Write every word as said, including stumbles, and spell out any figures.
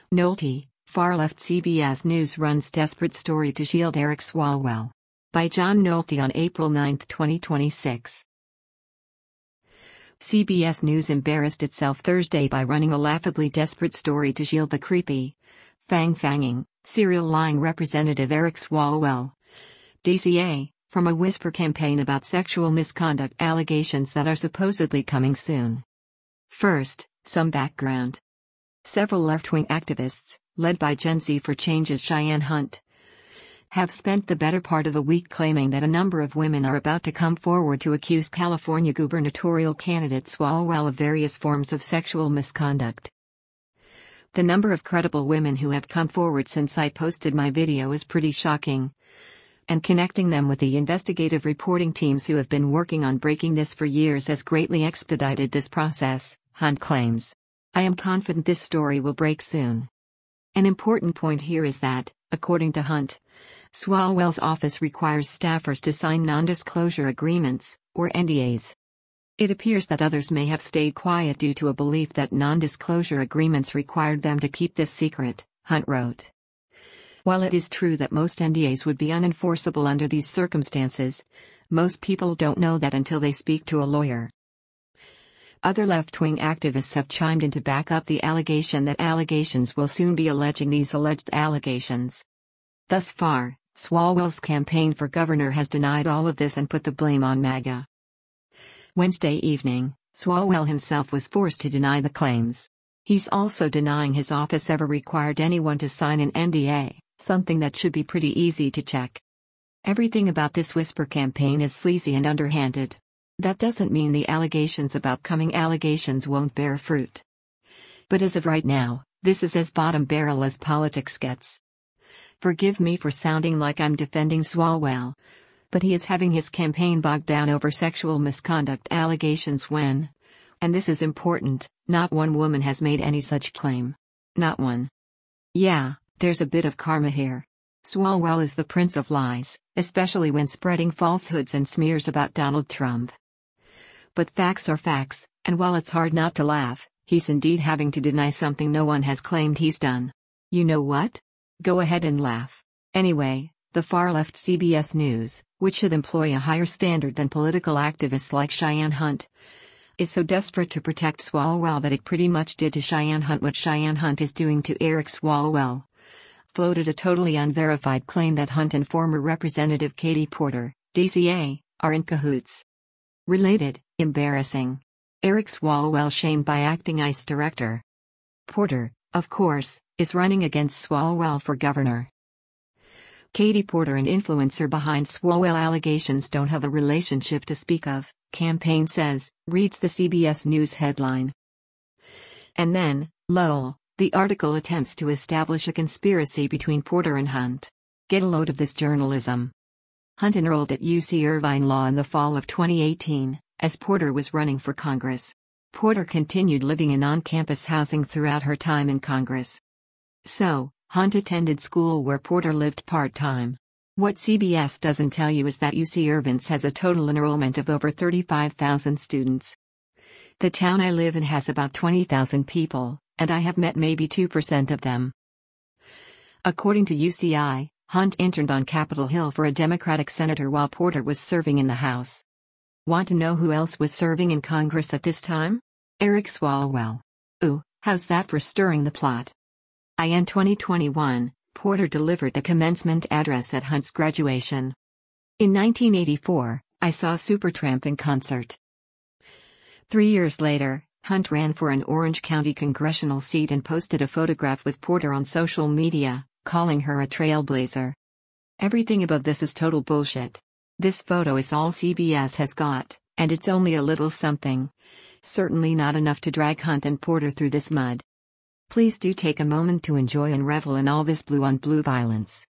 Nolte, far-left C B S News runs desperate story to shield Eric Swalwell. By John Nolte on April ninth, twenty twenty-six. C B S News embarrassed itself Thursday by running a laughably desperate story to shield the creepy, fang-fanging, serial-lying Representative Eric Swalwell, D C A, from a whisper campaign about sexual misconduct allegations that are supposedly coming soon. First, some background. Several left-wing activists, led by Gen Z for Change's Cheyenne Hunt, have spent the better part of the week claiming that a number of women are about to come forward to accuse California gubernatorial candidate Swalwell of various forms of sexual misconduct. The number of credible women who have come forward since I posted my video is pretty shocking, and connecting them with the investigative reporting teams who have been working on breaking this for years has greatly expedited this process, Hunt claims. I am confident this story will break soon. An important point here is that, according to Hunt, Swalwell's office requires staffers to sign non-disclosure agreements, or N D As. It appears that others may have stayed quiet due to a belief that non-disclosure agreements required them to keep this secret, Hunt wrote. While it is true that most N D As would be unenforceable under these circumstances, most people don't know that until they speak to a lawyer. Other left-wing activists have chimed in to back up the allegation that allegations will soon be alleging these alleged allegations. Thus far, Swalwell's campaign for governor has denied all of this and put the blame on MAGA. Wednesday evening, Swalwell himself was forced to deny the claims. He's also denying his office ever required anyone to sign an N D A, something that should be pretty easy to check. Everything about this whisper campaign is sleazy and underhanded. That doesn't mean the allegations about coming allegations won't bear fruit. But as of right now, this is as bottom barrel as politics gets. Forgive me for sounding like I'm defending Swalwell, but he is having his campaign bogged down over sexual misconduct allegations when, and this is important, not one woman has made any such claim. Not one. Yeah, there's a bit of karma here. Swalwell is the prince of lies, especially when spreading falsehoods and smears about Donald Trump. But facts are facts, and while it's hard not to laugh, he's indeed having to deny something no one has claimed he's done. You know what? Go ahead and laugh. Anyway, the far-left C B S News, which should employ a higher standard than political activists like Cheyenne Hunt, is so desperate to protect Swalwell that it pretty much did to Cheyenne Hunt what Cheyenne Hunt is doing to Eric Swalwell. Floated a totally unverified claim that Hunt and former Representative Katie Porter, D C A, are in cahoots. Related, embarrassing. Eric Swalwell shamed by acting ICE director. Porter, of course, is running against Swalwell for governor. Katie Porter, an influencer behind Swalwell allegations, don't have a relationship to speak of, campaign says, reads the C B S News headline. And then, lol, the article attempts to establish a conspiracy between Porter and Hunt. Get a load of this journalism. Hunt enrolled at U C Irvine Law in the fall of twenty eighteen, as Porter was running for Congress. Porter continued living in on-campus housing throughout her time in Congress. So, Hunt attended school where Porter lived part-time. What C B S doesn't tell you is that U C Irvine's has a total enrollment of over thirty-five thousand students. The town I live in has about twenty thousand people, and I have met maybe two percent of them. According to U C I, Hunt interned on Capitol Hill for a Democratic senator while Porter was serving in the House. Want to know who else was serving in Congress at this time? Eric Swalwell. Ooh, how's that for stirring the plot? In twenty twenty-one, Porter delivered the commencement address at Hunt's graduation. In nineteen eighty-four, I saw Supertramp in concert. Three years later, Hunt ran for an Orange County congressional seat and posted a photograph with Porter on social media, calling her a trailblazer. Everything above this is total bullshit. This photo is all C B S has got, and it's only a little something. Certainly not enough to drag Hunt and Porter through this mud. Please do take a moment to enjoy and revel in all this blue-on-blue violence.